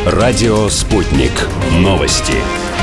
Радио «Спутник». Новости.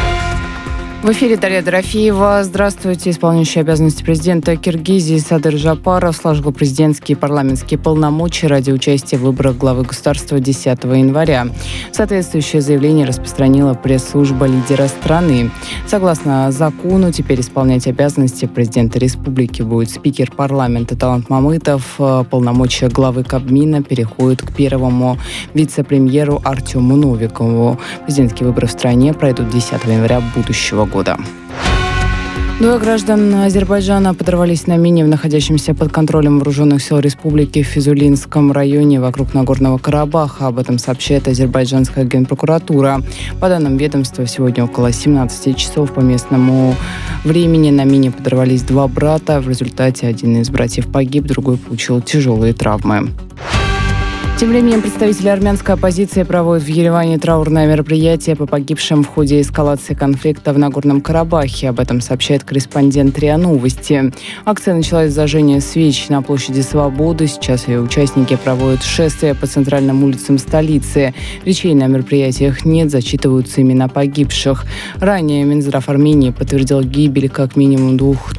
В эфире Дарья Дорофеева. Здравствуйте. Исполняющий обязанности президента Киргизии Садыр Жапаров сложил президентские и парламентские полномочия ради участия в выборах главы государства 10 января. Соответствующее заявление распространила пресс-служба лидера страны. Согласно закону, теперь исполнять обязанности президента республики будет спикер парламента Талант Мамытов. Полномочия главы Кабмина переходят к первому вице-премьеру Артему Новикову. Президентские выборы в стране пройдут 10 января будущего года. Двое граждан Азербайджана подорвались на мине в находящемся под контролем вооруженных сил республики в Физулинском районе вокруг Нагорного Карабаха. Об этом сообщает азербайджанская генпрокуратура. По данным ведомства, сегодня около 17 часов по местному времени на мине подорвались два брата. В результате один из братьев погиб, другой получил тяжелые травмы. Тем временем представители армянской оппозиции проводят в Ереване траурное мероприятие по погибшим в ходе эскалации конфликта в Нагорном Карабахе. Об этом сообщает корреспондент РИА Новости. Акция началась с зажжения свеч на площади Свободы. Сейчас ее участники проводят шествие по центральным улицам столицы. Речей на мероприятиях нет, зачитываются имена погибших. Ранее Минздрав Армении подтвердил гибель как минимум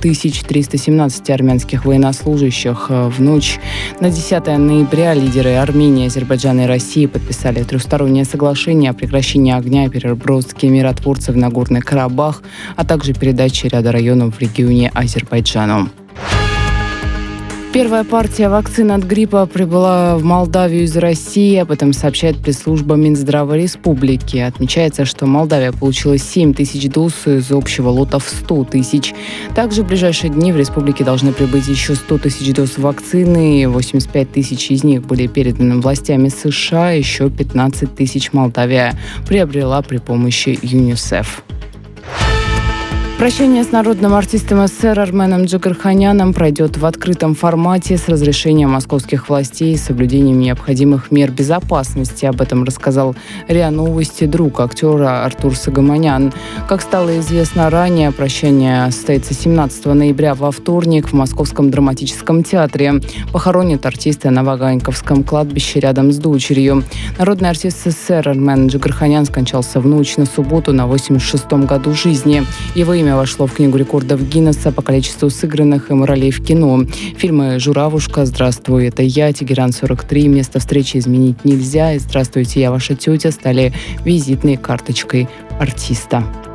2317 армянских военнослужащих. В ночь на 10 ноября лидеры Армении, Азербайджана и России подписали трехстороннее соглашение о прекращении огня и переброске миротворцев в Нагорный Карабах, а также передаче ряда районов в регионе Азербайджану. Первая партия вакцин от гриппа прибыла в Молдавию из России. Об этом сообщает пресс-служба Минздрава Республики. Отмечается, что Молдавия получила 7 тысяч доз из общего лота в 100 тысяч. Также в ближайшие дни в республике должны прибыть еще 100 тысяч доз вакцины. 85 тысяч из них были переданы властями США. Еще 15 тысяч Молдавия приобрела при помощи ЮНИСЕФ. Прощание с народным артистом СССР Арменом Джигарханяном пройдет в открытом формате с разрешением московских властей и соблюдением необходимых мер безопасности. Об этом рассказал РИА Новости друг актера Артур Сагаманян. Как стало известно ранее, прощание состоится 17 ноября во вторник в Московском драматическом театре. Похоронят артиста на Ваганьковском кладбище рядом с дочерью. Народный артист СССР Армен Джигарханян скончался в ночь на субботу на 86-м году жизни. Его имя вошло в Книгу рекордов Гиннесса по количеству сыгранных им ролей в кино. Фильмы «Журавушка», «Здравствуй, это я», «Тегеран-43», «Место встречи изменить нельзя» и «Здравствуйте, я ваша тетя» стали визитной карточкой артиста.